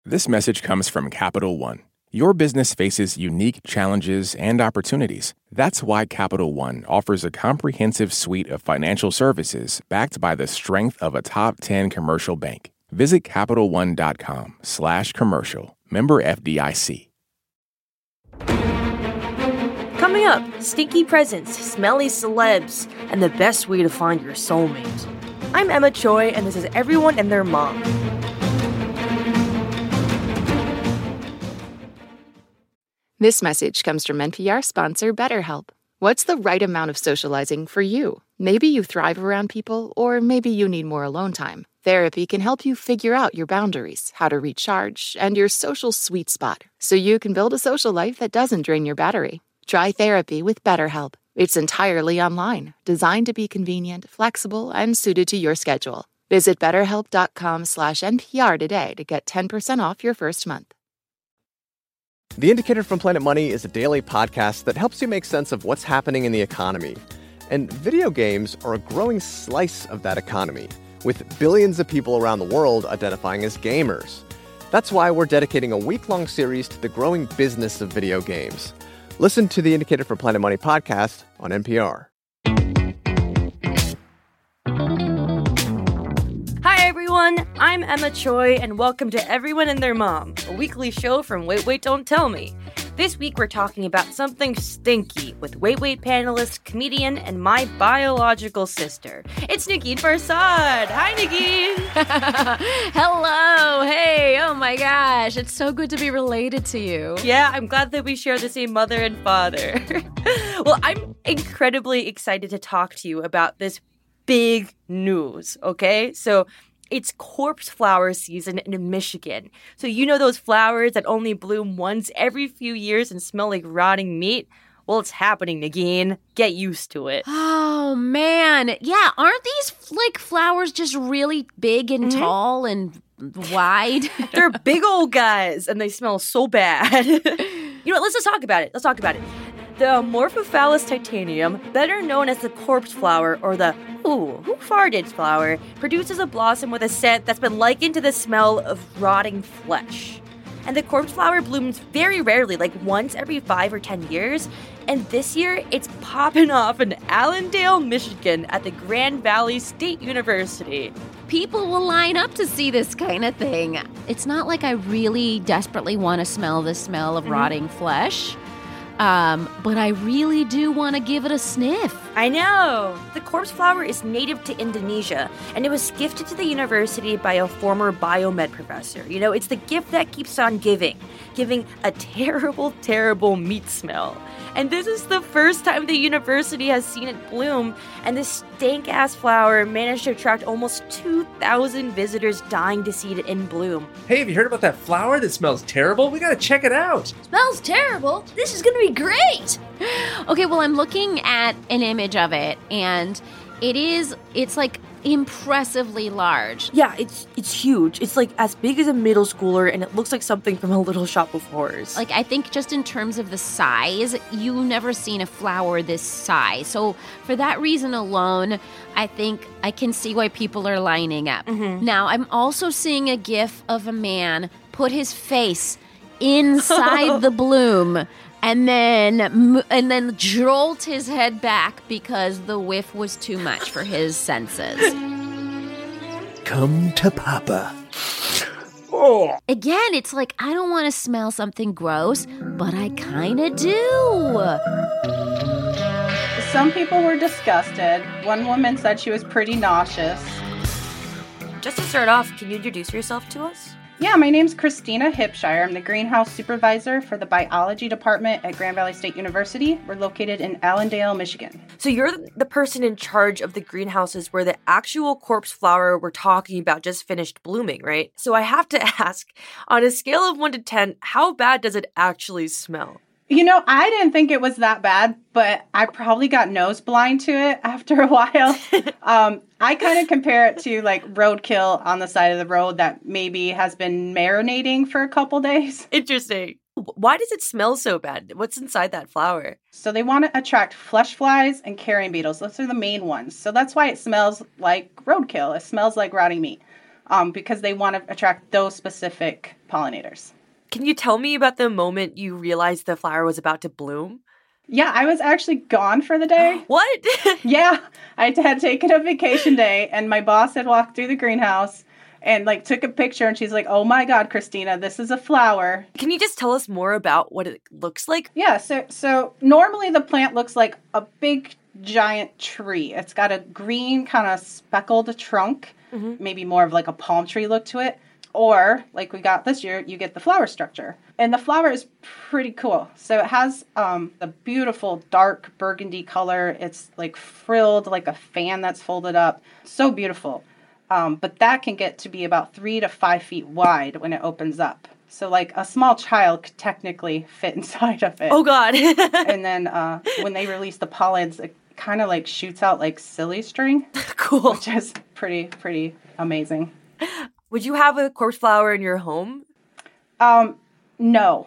This message comes from Capital One. Your business faces unique challenges and opportunities. That's why Capital One offers a comprehensive suite of financial services backed by the strength of a top 10 commercial bank. Visit CapitalOne.com/commercial. Member FDIC. Coming up, stinky presents, smelly celebs, and the best way to find your soulmate. I'm Emma Choi, and this is Everyone and Their Mom. This message comes from NPR sponsor BetterHelp. What's the right amount of socializing for you? Maybe you thrive around people, or maybe you need more alone time. Therapy can help you figure out your boundaries, how to recharge, and your social sweet spot, so you can build a social life that doesn't drain your battery. Try therapy with BetterHelp. It's entirely online, designed to be convenient, flexible, and suited to your schedule. Visit betterhelp.com/NPR today to get 10% off your first month. The Indicator from Planet Money is a daily podcast that helps you make sense of what's happening in the economy. And video games are a growing slice of that economy, with billions of people around the world identifying as gamers. That's why we're dedicating a week-long series to the growing business of video games. Listen to the Indicator from Planet Money podcast on NPR. Hi everyone, I'm Emma Choi, and welcome to Everyone and Their Mom, a weekly show from Wait Wait Don't Tell Me. This week we're talking about something stinky with Wait Wait panelist, comedian, and my biological sister. It's Negin Farsad. Hi, Negin. Hello. Hey. Oh my gosh. It's so good to be related to you. Yeah, I'm glad that we share the same mother and father. Well, I'm incredibly excited to talk to you about this big news, okay? So it's corpse flower season in Michigan. So you know those flowers that only bloom once every few years and smell like rotting meat? Well, it's happening, Negin. Get used to it. Oh, man. Yeah, aren't these, flowers just really big and tall and wide? They're big old guys, and they smell so bad. You know what? Let's just talk about it. The Amorphophallus titanium, better known as the corpse flower or the who farted flower, produces a blossom with a scent that's been likened to the smell of rotting flesh. And the corpse flower blooms very rarely, like once every 5 or 10 years. And this year, it's popping off in Allendale, Michigan at the Grand Valley State University. People will line up to see this kind of thing. It's not like I really desperately want to smell the smell of rotting flesh. But I really do want to give it a sniff. I know! The corpse flower is native to Indonesia, and it was gifted to the university by a former biomed professor. You know, it's the gift that keeps on giving a terrible, terrible meat smell. And this is the first time the university has seen it bloom, and this stank-ass flower managed to attract almost 2,000 visitors dying to see it in bloom. Hey, have you heard about that flower that smells terrible? We gotta check it out. Smells terrible? This is gonna be great! Okay, well, I'm looking at an image of it, and it's like impressively large. Yeah, it's huge. It's like as big as a middle schooler, and it looks like something from a Little Shop of Horrors. Like, I think just in terms of the size, you've never seen a flower this size. So for that reason alone, I think I can see why people are lining up. Now, I'm also seeing a gif of a man put his face inside the bloom and then jolt his head back because the whiff was too much for his senses. Come to Papa. Oh. Again, it's like I don't want to smell something gross, but I kind of do. Some people were disgusted. One woman said she was pretty nauseous. Just to start off, can you introduce yourself to us? Yeah, my name's Christina Hipshire. I'm the greenhouse supervisor for the biology department at Grand Valley State University. We're located in Allendale, Michigan. So you're the person in charge of the greenhouses where the actual corpse flower we're talking about just finished blooming, right? So I have to ask, on a scale of 1 to 10, how bad does it actually smell? You know, I didn't think it was that bad, but I probably got nose blind to it after a while. I kind of compare it to like roadkill on the side of the road that maybe has been marinating for a couple days. Interesting. Why does it smell so bad? What's inside that flower? So they want to attract flesh flies and carrion beetles. Those are the main ones. So that's why it smells like roadkill. It smells like rotting meat. because they want to attract those specific pollinators. Can you tell me about the moment you realized the flower was about to bloom? Yeah, I was actually gone for the day. What? Yeah, I had taken a vacation day, and my boss had walked through the greenhouse and like took a picture, and she's like, "Oh my God, Christina, this is a flower." Can you just tell us more about what it looks like? Yeah, so normally the plant looks like a big giant tree. It's got a green kind of speckled trunk, maybe more of like a palm tree look to it. Or, like we got this year, you get the flower structure. And the flower is pretty cool. So it has a beautiful dark burgundy color. It's like frilled like a fan that's folded up. So beautiful. But that can get to be about 3 to 5 feet wide when it opens up. So like a small child could technically fit inside of it. Oh, God. And then when they release the pollens, it kind of like shoots out like silly string. Cool. Which is pretty amazing. Would you have a corpse flower in your home? No.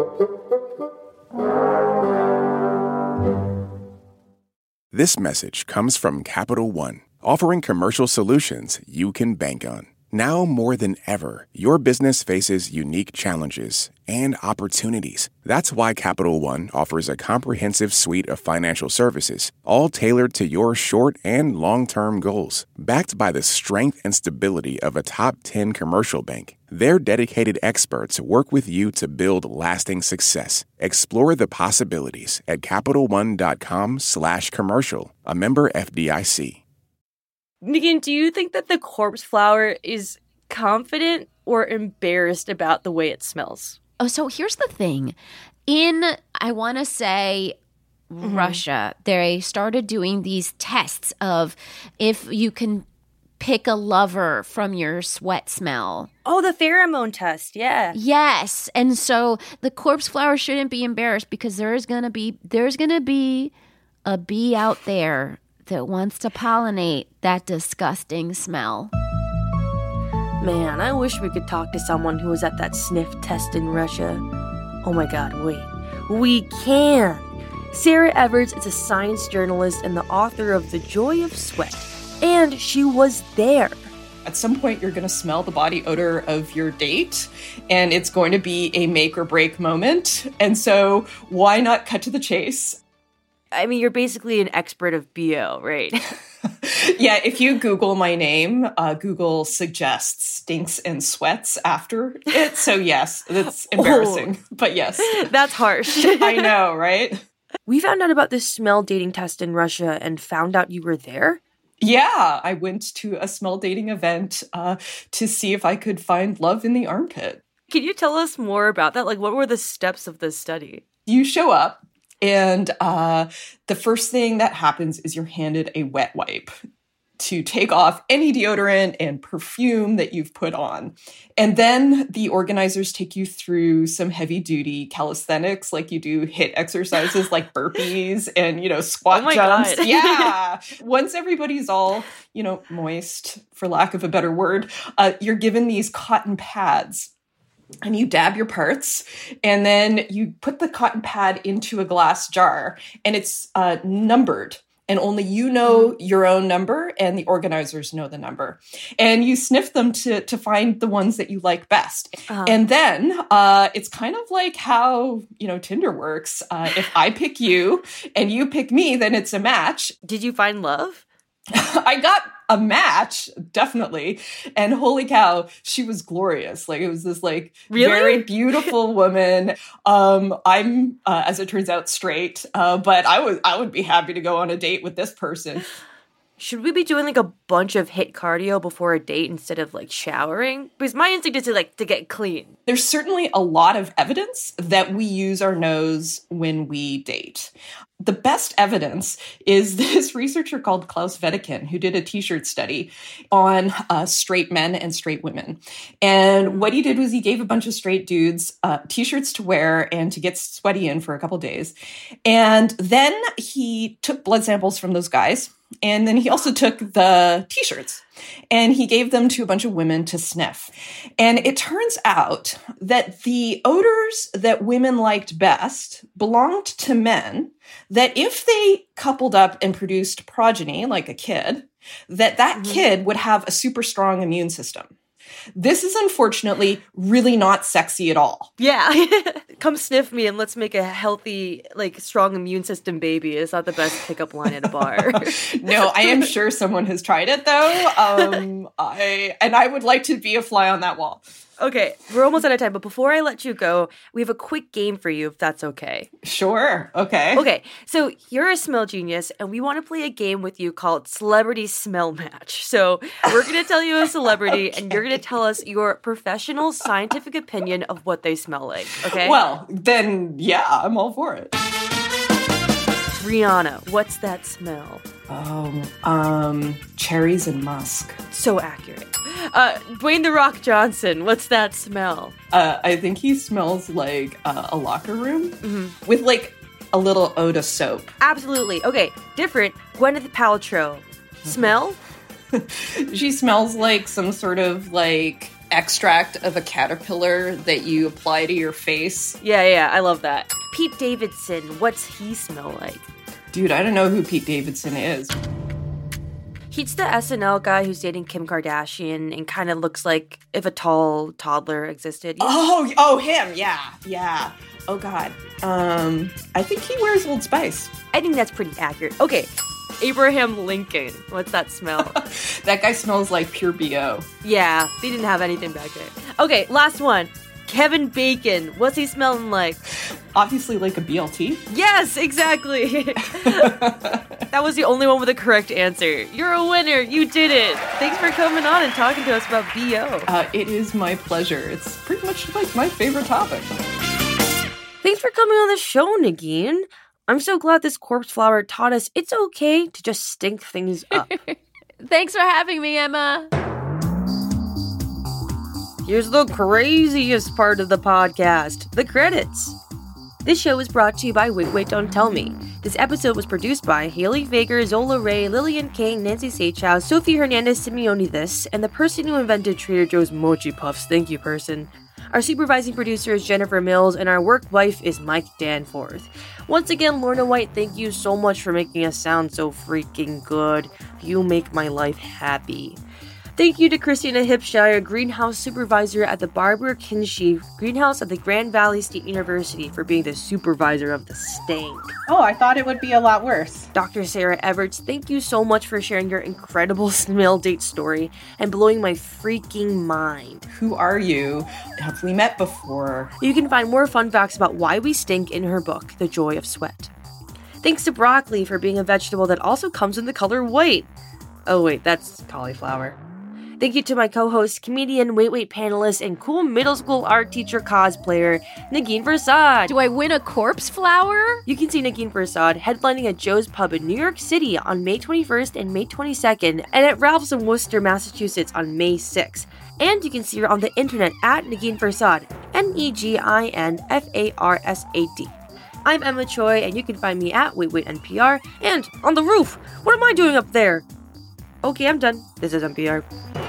This message comes from Capital One, offering commercial solutions you can bank on. Now more than ever, your business faces unique challenges and opportunities. That's why Capital One offers a comprehensive suite of financial services, all tailored to your short and long-term goals. Backed by the strength and stability of a top 10 commercial bank, their dedicated experts work with you to build lasting success. Explore the possibilities at CapitalOne.com/commercial, a member FDIC. Megan, do you think that the corpse flower is confident or embarrassed about the way it smells? Oh, so here's the thing. I want to say, Russia, they started doing these tests of if you can pick a lover from your sweat smell. Oh, the pheromone test, yeah. Yes. And so the corpse flower shouldn't be embarrassed because there's going to be a bee out there that wants to pollinate that disgusting smell. Man, I wish we could talk to someone who was at that sniff test in Russia. Oh my God, wait. We can! Sarah Everts is a science journalist and the author of The Joy of Sweat. And she was there. At some point, you're going to smell the body odor of your date, and it's going to be a make or break moment. And so why not cut to the chase? I mean, you're basically an expert of BO, right? Yeah, if you Google my name, Google suggests stinks and sweats after it. So yes, that's embarrassing, but yes. That's harsh. I know, right? We found out about this smell dating test in Russia and found out you were there? Yeah, I went to a smell dating event to see if I could find love in the armpit. Can you tell us more about that? Like, what were the steps of this study? You show up, and the first thing that happens is you're handed a wet wipe to take off any deodorant and perfume that you've put on. And then the organizers take you through some heavy-duty calisthenics, like you do HIIT exercises like burpees and, squat jumps. God. Yeah. Once everybody's all, moist, for lack of a better word, you're given these cotton pads. And you dab your parts, and then you put the cotton pad into a glass jar, and it's numbered. And only you know your own number, and the organizers know the number. And you sniff them to find the ones that you like best. And then it's kind of like how, Tinder works. If I pick you and you pick me, then it's a match. Did you find love? I got a match, definitely. And holy cow, she was glorious. Like, it was this, very beautiful woman. I'm, as it turns out, straight. But I would be happy to go on a date with this person. Should we be doing, a bunch of HIIT cardio before a date instead of, showering? Because my instinct is to get clean. There's certainly a lot of evidence that we use our nose when we date. The best evidence is this researcher called Klaus Wedekind, who did a t-shirt study on straight men and straight women. And what he did was he gave a bunch of straight dudes t-shirts to wear and to get sweaty in for a couple days. And then he took blood samples from those guys. And then he also took the t-shirts and he gave them to a bunch of women to sniff. And it turns out that the odors that women liked best belonged to men, that if they coupled up and produced progeny, like a kid, that kid would have a super strong immune system. This is unfortunately really not sexy at all. Yeah. Come sniff me and let's make a healthy, like, strong immune system baby. It's not the best pickup line at a bar. No, I am sure someone has tried it, though. I would like to be a fly on that wall. Okay, we're almost out of time, but before I let you go, we have a quick game for you, if that's okay. Sure, okay. Okay, so you're a smell genius, and we want to play a game with you called Celebrity Smell Match. So we're going to tell you a celebrity, and you're going to tell us your professional scientific opinion of what they smell like, okay? Well, then, yeah, I'm all for it. Rihanna, what's that smell? Cherries and musk. So accurate. Dwayne The Rock Johnson, what's that smell? I think he smells like a locker room with like a little ode of soap. Absolutely. Okay, different. Gwyneth Paltrow. Smell? She smells like some sort of like extract of a caterpillar that you apply to your face. Yeah, I love that. Pete Davidson, what's he smell like? Dude, I don't know who Pete Davidson is. He's the SNL guy who's dating Kim Kardashian and kind of looks like if a tall toddler existed. Oh, him. Yeah. Oh, God. I think he wears Old Spice. I think that's pretty accurate. Okay, Abraham Lincoln. What's that smell? That guy smells like pure BO. Yeah, they didn't have anything back then. Okay, last one. Kevin Bacon. What's he smelling like? Obviously like a BLT. Yes, exactly. That was the only one with a correct answer. You're a winner. You did it. Thanks for coming on and talking to us about BO. It is my pleasure. It's pretty much like my favorite topic. Thanks for coming on the show, Negin. I'm so glad this corpse flower taught us it's okay to just stink things up. Thanks for having me, Emma. Here's the craziest part of the podcast, the credits. This show is brought to you by Wait, Don't Tell Me. This episode was produced by Haley Fager, Zola Ray, Lillian King, Nancy Seychow, Sophie Hernandez Simeone and the person who invented Trader Joe's Mochi Puffs. Thank you, person. Our supervising producer is Jennifer Mills, and our work wife is Mike Danforth. Once again, Lorna White, thank you so much for making us sound so freaking good. You make my life happy. Thank you to Christina Hipshire, Greenhouse Supervisor at the Barbara Kinshie Greenhouse at the Grand Valley State University, for being the supervisor of the stank. Oh, I thought it would be a lot worse. Dr. Sarah Everts, thank you so much for sharing your incredible smell date story and blowing my freaking mind. Who are you? Have we met before? You can find more fun facts about why we stink in her book, The Joy of Sweat. Thanks to broccoli for being a vegetable that also comes in the color white. Oh wait, that's cauliflower. Thank you to my co-host, comedian, Wait panelist, and cool middle school art teacher cosplayer, Negin Farsad. Do I win a corpse flower? You can see Negin Farsad headlining at Joe's Pub in New York City on May 21st and May 22nd, and at Ralph's in Worcester, Massachusetts on May 6th. And you can see her on the internet at Negin Farsad, NEGINFARSAD. I'm Emma Choi, and you can find me at Wait NPR, and on the roof. What am I doing up there? Okay, I'm done. This is NPR.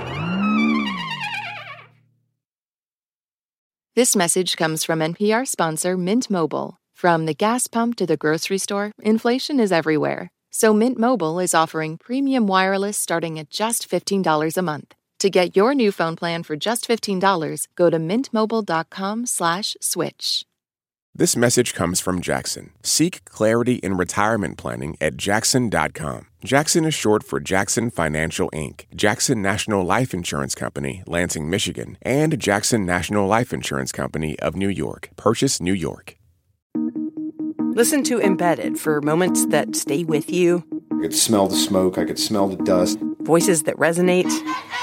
This message comes from NPR sponsor Mint Mobile. From the gas pump to the grocery store, inflation is everywhere. So Mint Mobile is offering premium wireless starting at just $15 a month. To get your new phone plan for just $15, go to mintmobile.com/switch. This message comes from Jackson. Seek clarity in retirement planning at Jackson.com. Jackson is short for Jackson Financial Inc., Jackson National Life Insurance Company, Lansing, Michigan, and Jackson National Life Insurance Company of New York, Purchase, New York. Listen to Embedded for moments that stay with you. I could smell the smoke. I could smell the dust. Voices that resonate.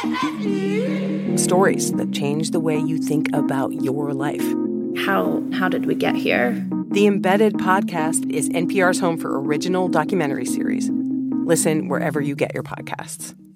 Stories that change the way you think about your life. How did we get here? The Embedded podcast is NPR's home for original documentary series. Listen wherever you get your podcasts.